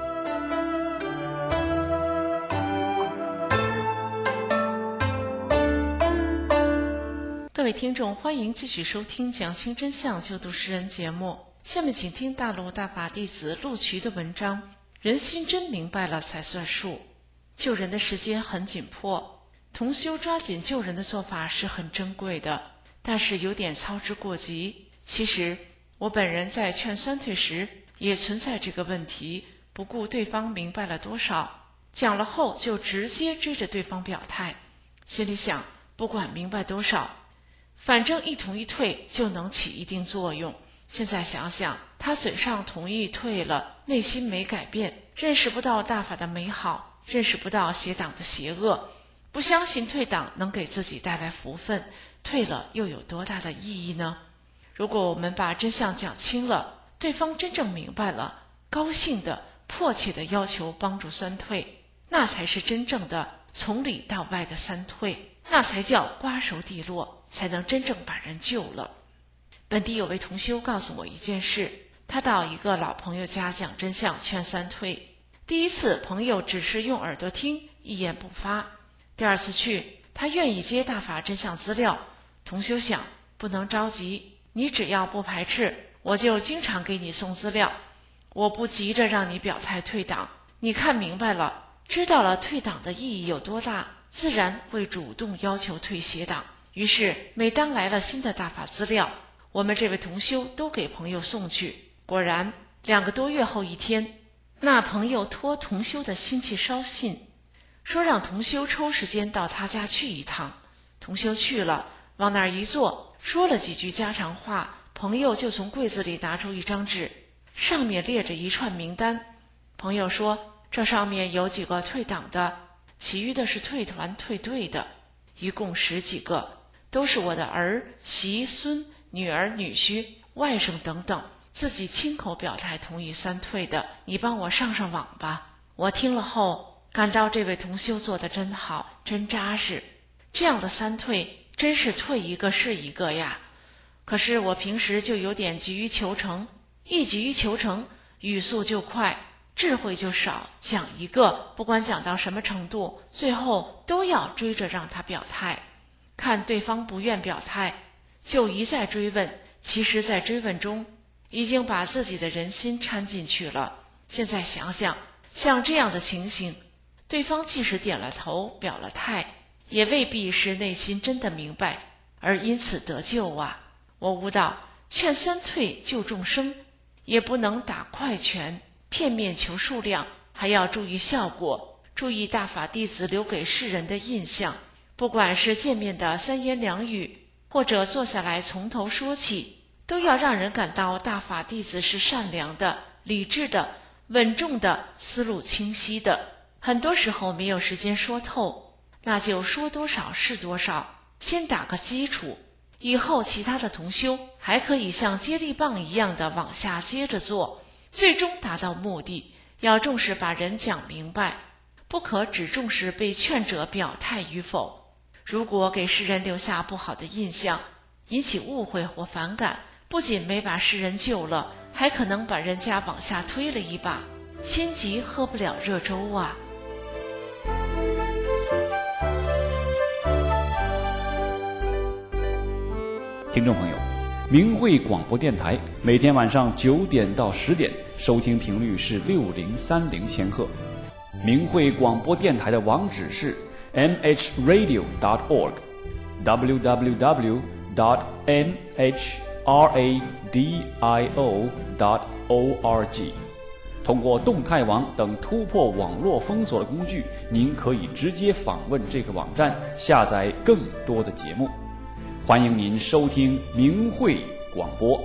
各位听众，欢迎继续收听讲清真相救度世人节目。下面请听大陆大法弟子陆渠的文章，人心真明白了才算数。救人的时间很紧迫，同修抓紧救人的做法是很珍贵的，但是有点操之过急。其实我本人在劝酸退时也存在这个问题，不顾对方明白了多少，讲了后就直接追着对方表态，心里想不管明白多少，反正一同意退就能起一定作用。现在想想，他嘴上同意退了，内心没改变，认识不到大法的美好，认识不到邪党的邪恶，不相信退党能给自己带来福分，退了又有多大的意义呢？如果我们把真相讲清了，对方真正明白了，高兴的迫切的要求帮助酸退，那才是真正的从里到外的三退，那才叫瓜熟蒂落，才能真正把人救了。本地有位同修告诉我一件事，他到一个老朋友家讲真相劝三退。第一次朋友只是用耳朵听，一言不发。第二次去，他愿意接大法真相资料。同修想，不能着急，你只要不排斥，我就经常给你送资料，我不急着让你表态退党，你看明白了，知道了退党的意义有多大，自然会主动要求退邪党。于是每当来了新的大法资料，我们这位同修都给朋友送去。果然2个多月后一天，那朋友托同修的亲戚捎信，说让同修抽时间到他家去一趟。同修去了，往那儿一坐，说了几句家常话，朋友就从柜子里拿出一张纸，上面列着一串名单。朋友说，这上面有几个退党的，其余的是退团退队的，一共10几个，都是我的儿媳孙女儿女婿外甥等等，自己亲口表态同意三退的，你帮我上上网吧。我听了后感到这位同修做得真好，真扎实，这样的三退真是退一个是一个呀。可是我平时就有点急于求成，一急于求成，语速就快，智慧就少，讲一个不管讲到什么程度，最后都要追着让他表态，看对方不愿表态就一再追问，其实在追问中已经把自己的人心掺进去了。现在想想，像这样的情形，对方即使点了头表了态， 也未必是内心真的明白，而因此得救啊。我悟道，劝三退救众生，也不能打快拳，片面求数量，还要注意效果，注意大法弟子留给世人的印象。不管是见面的三言两语，或者坐下来从头说起，都要让人感到大法弟子是善良的、理智的、稳重的、思路清晰的。很多时候没有时间说透，那就说多少是多少，先打个基础，以后其他的同修还可以像接力棒一样的往下接着做，最终达到目的。要重视把人讲明白，不可只重视被劝者表态与否。如果给世人留下不好的印象，引起误会或反感，不仅没把世人救了，还可能把人家往下推了一把，心急喝不了热粥啊。 听众朋友，明慧广播电台每天晚上9点到10点，收听频率是6030千赫。明慧广播电台的网址是mhradio.org www.mhradio.org。 通过动态网等突破网络封锁的工具，您可以直接访问这个网站，下载更多的节目。欢迎您收听明慧广播。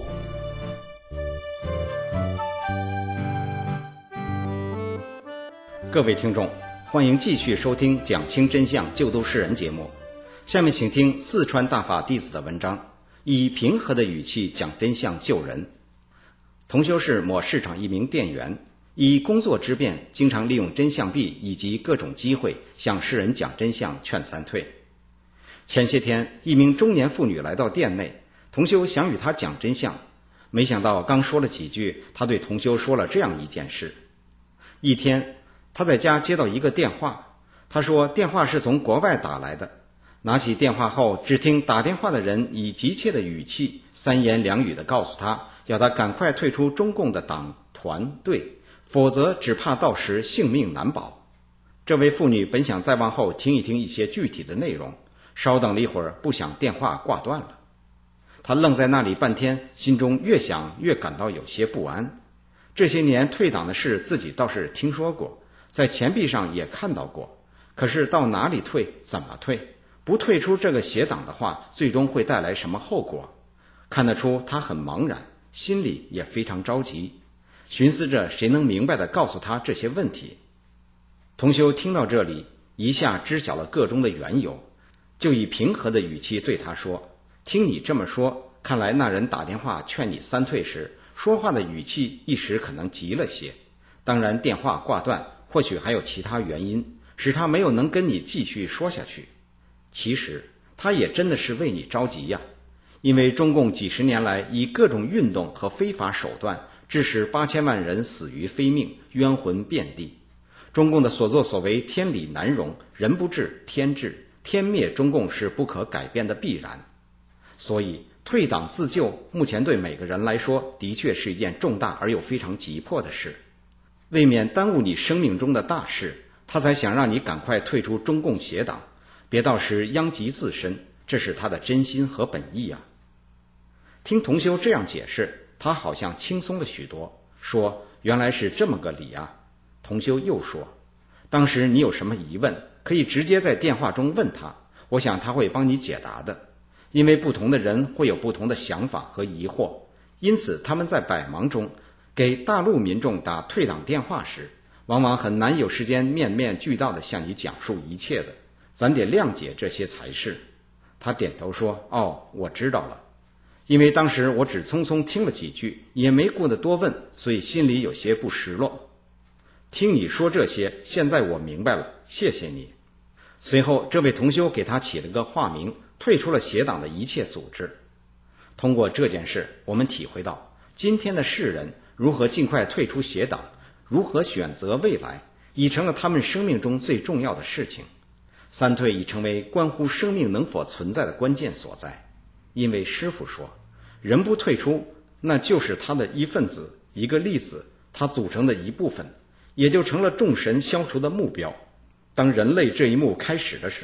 各位听众，欢迎继续收听讲清真相救度世人节目。下面请听四川大法弟子的文章，以平和的语气讲真相救人。同修是某市场一名店员，以工作之便，经常利用真相币以及各种机会向世人讲真相，劝三退。前些天，一名中年妇女来到店内，同修想与她讲真相，没想到刚说了几句，她对同修说了这样一件事。一天，她在家接到一个电话，她说电话是从国外打来的。拿起电话后，只听打电话的人以急切的语气，三言两语地告诉她，要她赶快退出中共的党团队，否则只怕到时性命难保。这位妇女本想再往后听一听一些具体的内容，稍等了一会儿，不想电话挂断了。她愣在那里半天，心中越想越感到有些不安。这些年退党的事自己倒是听说过，在钱币上也看到过，可是到哪里退，怎么退？不退出这个邪党的话，最终会带来什么后果？看得出他很茫然，心里也非常着急，寻思着谁能明白地告诉他这些问题。同修听到这里，一下知晓了个中的缘由，就以平和的语气对他说，听你这么说，看来那人打电话劝你三退时，说话的语气一时可能急了些，当然电话挂断，或许还有其他原因，使他没有能跟你继续说下去。其实他也真的是为你着急呀，因为中共几十年来以各种运动和非法手段，致使8000万人死于非命，冤魂遍地。中共的所作所为天理难容，人不治天治，天灭中共是不可改变的必然。所以退党自救，目前对每个人来说的确是一件重大而又非常急迫的事。为免耽误你生命中的大事，他才想让你赶快退出中共邪党，别到时殃及自身，这是他的真心和本意啊。听同修这样解释，他好像轻松了许多，说原来是这么个理啊。同修又说，当时你有什么疑问，可以直接在电话中问他，我想他会帮你解答的。因为不同的人会有不同的想法和疑惑，因此他们在百忙中给大陆民众打退党电话时，往往很难有时间面面俱到地向你讲述一切的，咱得谅解这些才是。他点头说，哦，我知道了。因为当时我只匆匆听了几句，也没顾得多问，所以心里有些不失落。听你说这些，现在我明白了，谢谢你。随后这位同修给他起了个化名，退出了邪党的一切组织。通过这件事，我们体会到今天的世人如何尽快退出邪党，如何选择未来，已成了他们生命中最重要的事情。三退已成为关乎生命能否存在的关键所在。因为师父说，人不退出，那就是他的一份子，一个粒子，它组成的一部分，也就成了众神消除的目标。当人类这一幕开始的时候，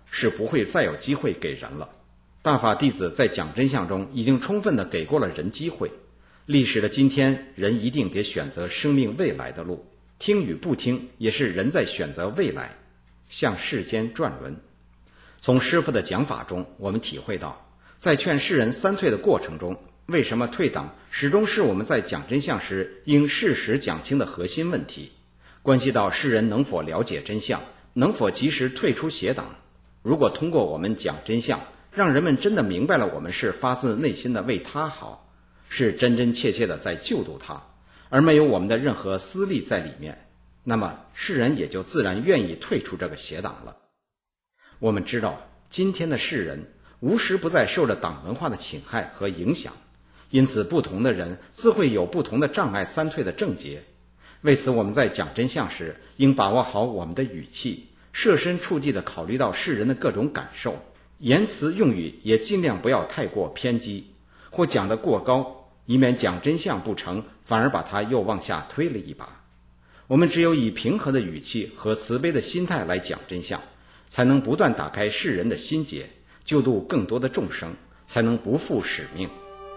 是不会再有机会给人了。大法弟子在讲真相中已经充分地给过了人机会，历史的今天，人一定得选择生命未来的路，听与不听也是人在选择未来，向世间转轮。从师父的讲法中，我们体会到，在劝世人三退的过程中，为什么退党始终是我们在讲真相时应事实讲清的核心问题，关系到世人能否了解真相，能否及时退出邪党。如果通过我们讲真相，让人们真的明白了我们是发自内心的为他好，是真真切切的在救度他，而没有我们的任何私利在里面，那么世人也就自然愿意退出这个邪党了。我们知道今天的世人无时不在受着党文化的侵害和影响，因此不同的人自会有不同的障碍三退的症结。为此我们在讲真相时，应把握好我们的语气，设身处地地考虑到世人的各种感受，言辞用语也尽量不要太过偏激，或讲得过高，以免讲真相不成，反而把它又往下推了一把。我们只有以平和的语气和慈悲的心态来讲真相，才能不断打开世人的心结，救度更多的众生，才能不负使命。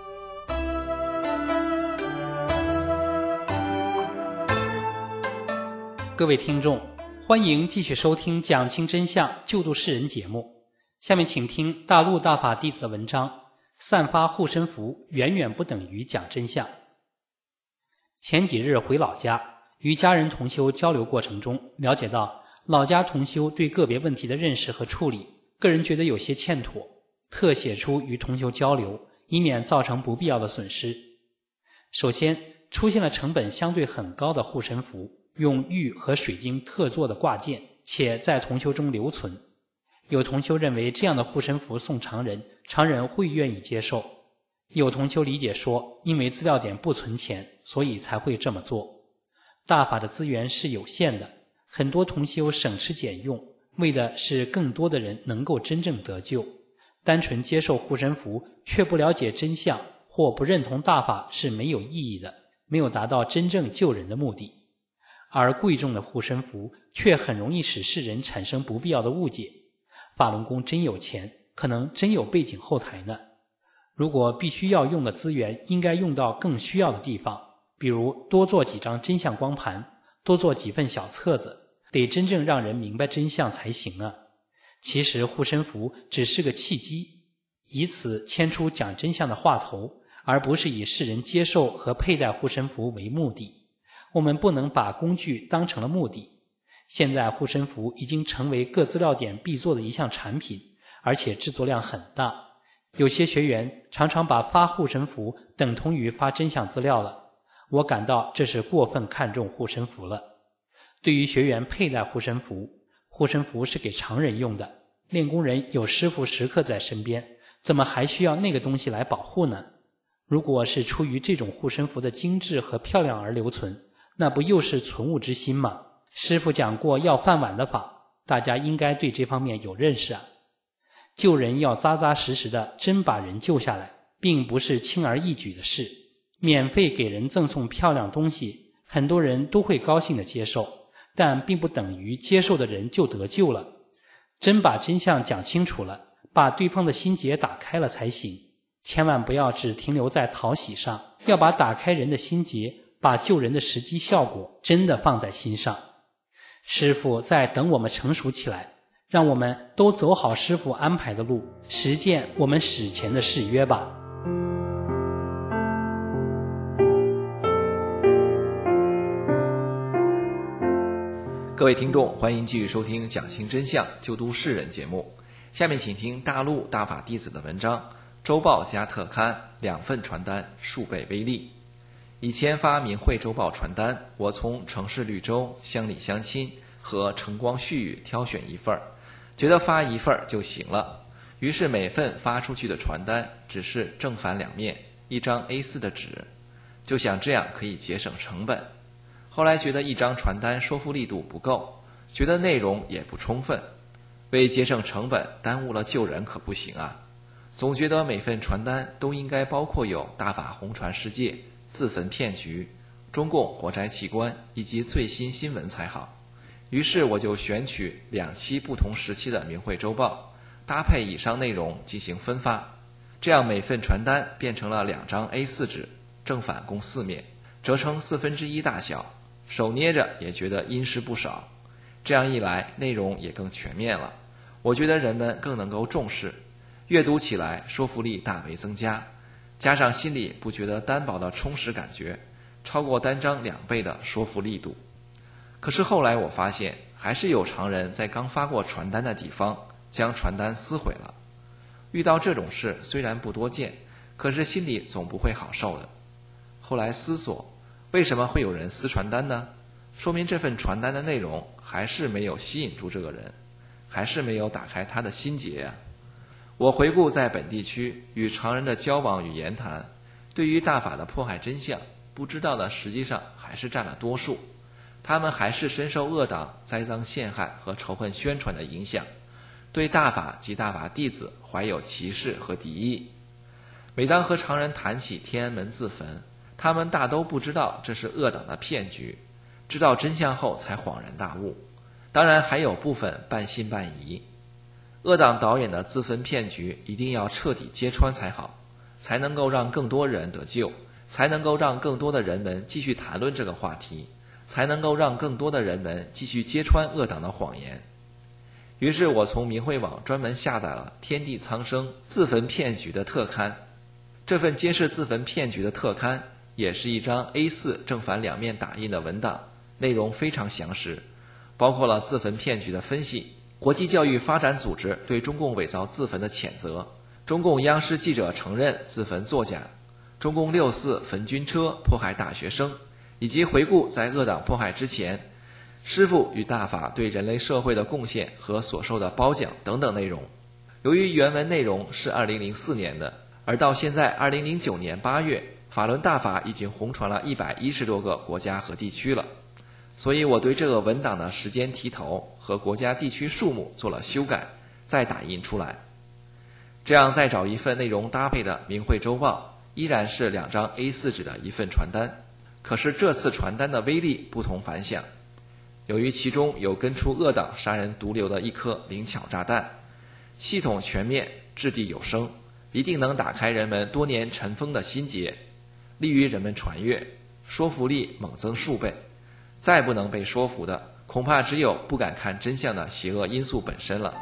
各位听众，欢迎继续收听讲清真相救度世人节目。下面请听大陆大法弟子的文章，散发护身符远远不等于讲真相。前几日回老家，与家人同修交流过程中，了解到老家同修对个别问题的认识和处理，个人觉得有些欠妥，特写出与同修交流，以免造成不必要的损失。首先，出现了成本相对很高的护身符，用玉和水晶特做的挂件，且在同修中留存。有同修认为这样的护身符送常人，常人会愿意接受。有同修理解说，因为资料点不存钱，所以才会这么做。大法的资源是有限的，很多同修省吃俭用，为的是更多的人能够真正得救。单纯接受护身符，却不了解真相或不认同大法是没有意义的，没有达到真正救人的目的。而贵重的护身符却很容易使世人产生不必要的误解。法轮功真有钱，可能真有背景后台呢。如果必须要用的资源应该用到更需要的地方，比如多做几张真相光盘，多做几份小册子，得真正让人明白真相才行啊。其实护身符只是个契机，以此牵出讲真相的话头，而不是以世人接受和佩戴护身符为目的。我们不能把工具当成了目的。现在护身符已经成为各资料点必做的一项产品，而且制作量很大。有些学员常常把发护身符等同于发真相资料了，我感到这是过分看重护身符了。对于学员佩戴护身符，护身符是给常人用的，练功人有师父时刻在身边，怎么还需要那个东西来保护呢？如果是出于这种护身符的精致和漂亮而留存，那不又是存物之心吗？师父讲过要饭碗的法，大家应该对这方面有认识啊。救人要扎扎实实的真把人救下来，并不是轻而易举的事。免费给人赠送漂亮东西，很多人都会高兴的接受，但并不等于接受的人就得救了。真把真相讲清楚了，把对方的心结打开了才行。千万不要只停留在讨喜上，要把打开人的心结，把救人的实际效果真的放在心上。师父在等我们成熟起来，让我们都走好师父安排的路，实践我们史前的誓约吧。 各位听众，欢迎继续收听讲清真相救度世人节目。下面请听大陆大法弟子的文章，周报加特刊2份传单，数倍威力。以前发民会周报传单，我从城市绿洲、乡里乡亲和晨光絮语挑选一份，觉得发一份就行了。于是每份发出去的传单只是正反两面，一张 A4 的纸，就想这样可以节省成本。后来觉得一张传单说服力度不够，觉得内容也不充分，为节省成本耽误了救人可不行啊。总觉得每份传单都应该包括有大法红传世界、自焚骗局、中共活摘器官以及最新新闻才好。 于是我就选取2期不同时期的明慧周报，搭配以上内容进行分发，这样每份传单变成了2张 A4 纸，正反共4面，折成1/4大小，手捏着也觉得殷实不少。这样一来，内容也更全面了，我觉得人们更能够重视，阅读起来说服力大为增加，加上心里不觉得单薄的充实感觉，超过单张2倍的说服力度。可是后来我发现，还是有常人在刚发过传单的地方将传单撕毁了。遇到这种事虽然不多见，可是心里总不会好受的。后来思索，为什么会有人撕传单呢？说明这份传单的内容还是没有吸引住这个人，还是没有打开他的心结呀。我回顾在本地区与常人的交往与言谈，对于大法的迫害真相，不知道的实际上还是占了多数。他们还是深受恶党栽赃陷害和仇恨宣传的影响，对大法及大法弟子怀有歧视和敌意。每当和常人谈起天安门自焚，他们大都不知道这是恶党的骗局，知道真相后才恍然大悟。当然还有部分半信半疑。恶党导演的自焚骗局一定要彻底揭穿才好，才能够让更多人得救，才能够让更多的人们继续谈论这个话题，才能够让更多的人们继续揭穿恶党的谎言。于是我从明慧网专门下载了《天地苍生自焚骗局》的特刊。这份揭示自焚骗局的特刊也是一张 A4 正反2面打印的文档，内容非常详实，包括了自焚骗局的分析，国际教育发展组织对中共伪造自焚的谴责，中共央视记者承认自焚作假，中共6·4焚军车迫害大学生，以及回顾在恶党迫害之前，师父与大法对人类社会的贡献和所受的褒奖等等内容。由于原文内容是2004年的，而到现在2009年8月，法轮大法已经红传了110多个国家和地区了，所以我对这个文档的时间题头和国家地区数目做了修改，再打印出来。这样再找一份内容搭配的明慧周报，依然是2张 A4 纸的一份传单，可是这次传单的威力不同凡响。由于其中有根除恶党杀人毒瘤的一颗灵巧炸弹，系统全面，掷地有声，一定能打开人们多年尘封的心结，利于人们传阅，说服力猛增数倍。再不能被说服的，恐怕只有不敢看真相的邪恶因素本身了。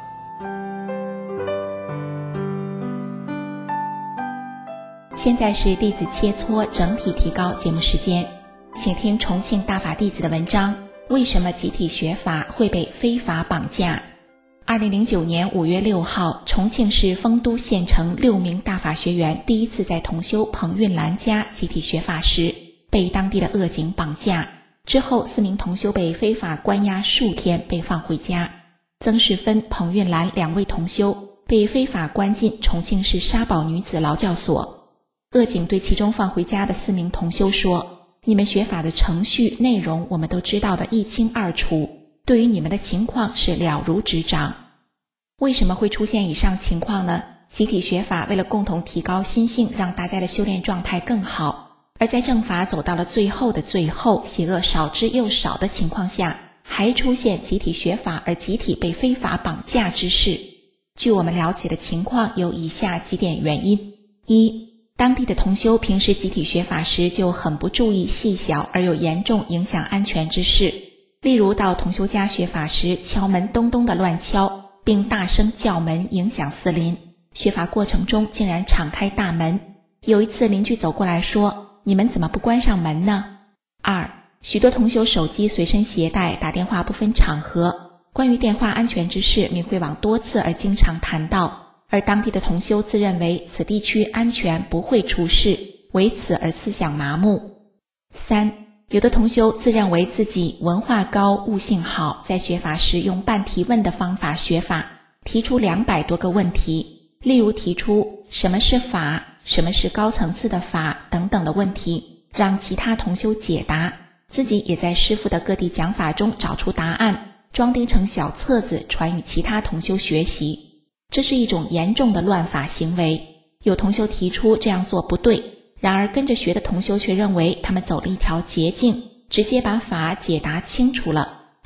现在是弟子切磋整体提高节目时间，请听重庆大法弟子的文章：为什么集体学法会被非法绑架？2009年5月6号，重庆市丰都县城6名大法学员第一次在同修彭运兰家集体学法时，被当地的恶警绑架。之后4名同修被非法关押数天，被放回家。曾世芬、彭运兰2位同修被非法关进重庆市沙堡女子劳教所。恶警对其中放回家的4名同修说：你们学法的程序内容我们都知道得一清二楚，对于你们的情况是了如指掌。为什么会出现以上情况呢？集体学法为了共同提高心性，让大家的修炼状态更好，而在正法走到了最后的最后，邪恶少之又少的情况下，还出现集体学法而集体被非法绑架之事。据我们了解的情况有以下几点原因：一、当地的同修平时集体学法时就很不注意细小而又严重影响安全之事，例如到同修家学法时敲门咚咚的乱敲，并大声叫门影响四邻，学法过程中竟然敞开大门。有一次邻居走过来说：你们怎么不关上门呢？二、许多同修手机随身携带，打电话不分场合，关于电话安全之事，明慧网多次而经常谈到，而当地的同修自认为此地区安全不会出事，为此而思想麻木。三、有的同修自认为自己文化高悟性好，在学法时用半提问的方法学法，提出200多个问题，例如提出什么是法，什么是高层次的法等等的问题，让其他同修解答，自己也在师父的各地讲法中找出答案，装订成小册子传与其他同修学习。这是一种严重的乱法行为，有同修提出这样做不对，然而跟着学的同修却认为他们走了一条捷径，直接把法解答清楚了，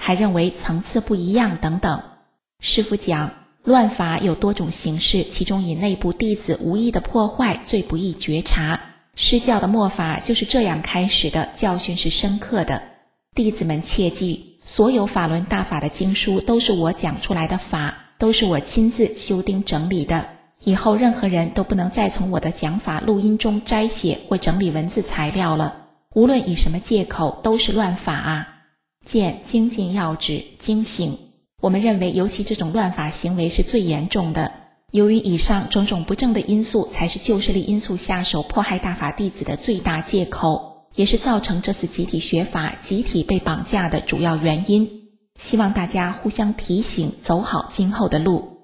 还认为层次不一样等等。师父讲，乱法有多种形式，其中以内部弟子无意的破坏最不易觉察。施教的末法就是这样开始的，教训是深刻的。弟子们切记，所有法轮大法的经书都是我讲出来的法，都是我亲自修订整理的，以后任何人都不能再从我的讲法录音中摘写或整理文字材料了，无论以什么借口都是乱法啊。见精进要旨精醒。我们认为尤其这种乱法行为是最严重的，由于以上种种不正的因素才是旧势力因素下手迫害大法弟子的最大借口，也是造成这次集体学法集体被绑架的主要原因。希望大家互相提醒，走好今后的路。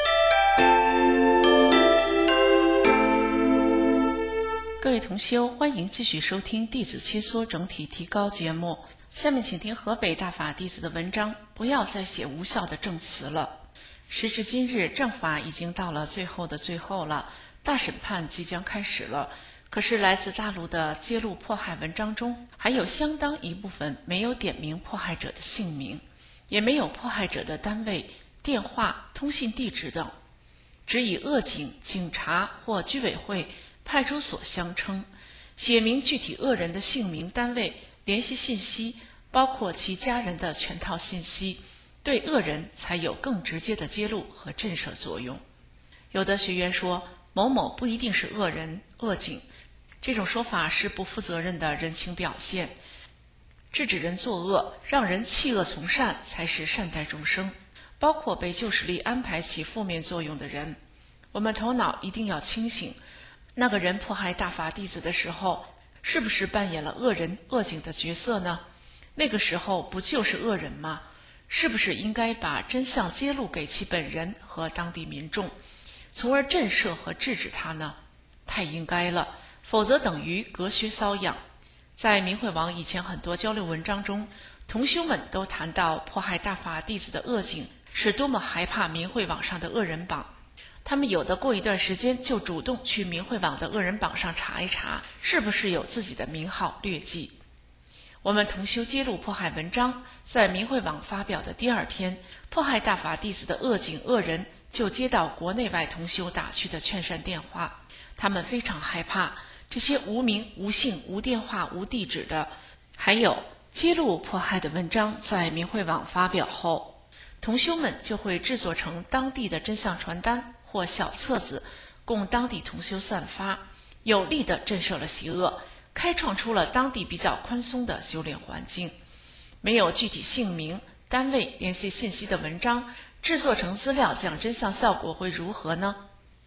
各位同修，欢迎继续收听弟子切磋整体提高节目。下面请听河北大法弟子的文章，不要再写无效的证词了。时至今日，正法已经到了最后的最后了，大审判即将开始了。可是来自大陆的揭露迫害文章中，还有相当一部分没有点名迫害者的姓名，也没有迫害者的单位、电话、通信地址等，只以恶警、警察或居委会、派出所相称，写明具体恶人的姓名、单位、联系信息，包括其家人的全套信息，对恶人才有更直接的揭露和震慑作用。有的学员说某某不一定是恶人、恶警，这种说法是不负责任的人情表现。制止人作恶，让人弃恶从善，才是善待众生，包括被旧势力安排起负面作用的人。我们头脑一定要清醒，那个人迫害大法弟子的时候，是不是扮演了恶人、恶警的角色呢？那个时候不就是恶人吗？是不是应该把真相揭露给其本人和当地民众，从而震慑和制止他呢？太应该了，否则等于隔靴搔痒。在明慧网以前很多交流文章中，同修们都谈到迫害大法弟子的恶警是多么害怕明慧网上的恶人榜，他们有的过一段时间就主动去明慧网的恶人榜上查一查，是不是有自己的名号劣迹。我们同修揭露迫害文章在明慧网发表的第二天，迫害大法弟子的恶警恶人就接到国内外同修打去的劝善电话，他们非常害怕这些无名、无姓、无电话、无地址的，还有揭露迫害的文章在明慧网发表后，同修们就会制作成当地的真相传单或小册子，供当地同修散发，有力地震慑了邪恶，开创出了当地比较宽松的修炼环境。没有具体姓名、单位、联系信息的文章制作成资料讲真相，效果会如何呢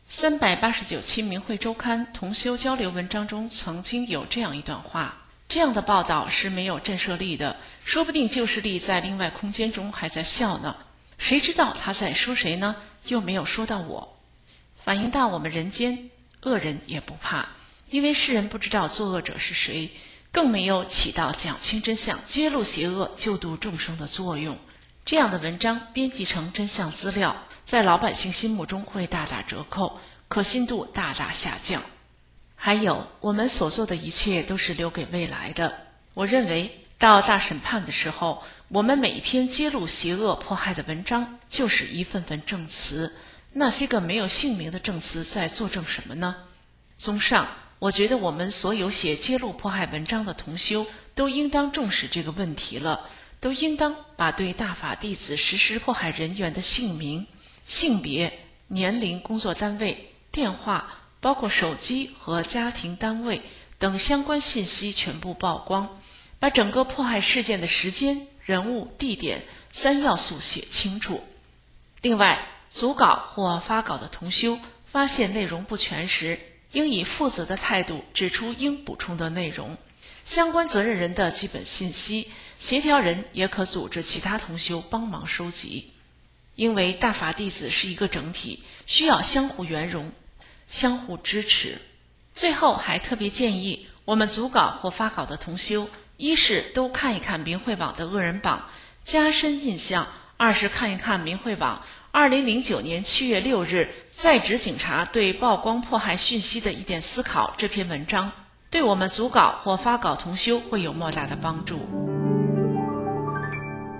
？389期明慧周刊同修交流文章中曾经有这样一段话，这样的报道是没有震慑力的，说不定旧势力在另外空间中还在笑呢，谁知道他在说谁呢？又没有说到我。反映到我们人间，恶人也不怕，因为世人不知道作恶者是谁，更没有起到讲清真相、揭露邪恶、救度众生的作用。这样的文章编辑成真相资料，在老百姓心目中会大打折扣，可信度大大下降。还有，我们所做的一切都是留给未来的。我认为到大审判的时候，我们每一篇揭露邪恶迫害的文章就是一份份证词，那些个没有姓名的证词在作证什么呢？综上，我觉得我们所有写揭露迫害文章的同修都应当重视这个问题了，都应当把对大法弟子实施迫害人员的姓名、性别、年龄、工作单位、电话，包括手机和家庭单位等相关信息全部曝光，把整个迫害事件的时间、人物、地点3要素写清楚。另外，组稿或发稿的同修发现内容不全时，应以负责的态度指出应补充的内容，相关责任人的基本信息，协调人也可组织其他同修帮忙收集。因为大法弟子是一个整体，需要相互圆融、相互支持。最后还特别建议我们组稿或发稿的同修，一是都看一看明慧网的恶人榜，加深印象；二是看一看明慧网2009年7月6日在职警察对曝光迫害讯息的一点思考这篇文章，对我们组稿或发稿同修会有莫大的帮助。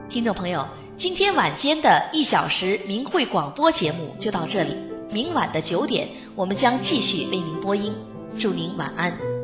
听众朋友，今天晚间的1小时明慧广播节目就到这里，明晚的9点，我们将继续为您播音。祝您晚安。